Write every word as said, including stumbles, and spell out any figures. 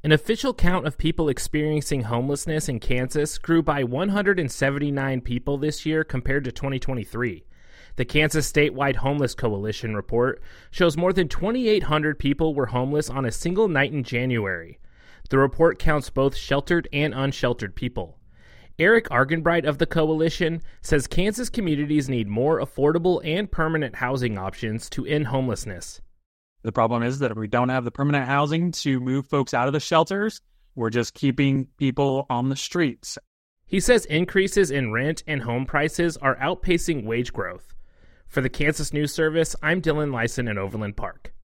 An official count of people experiencing homelessness in Kansas grew by one hundred seventy-nine people this year compared to twenty twenty-three. The Kansas Statewide Homeless Coalition report shows more than twenty-eight hundred people were homeless on a single night in January. The report counts both sheltered and unsheltered people. Eric Argenbright of the coalition says Kansas communities need more affordable and permanent housing options to end homelessness. The problem is that if we don't have the permanent housing to move folks out of the shelters, we're just keeping people on the streets. He says increases in rent and home prices are outpacing wage growth. For the Kansas News Service, I'm Dylan Lyson in Overland Park.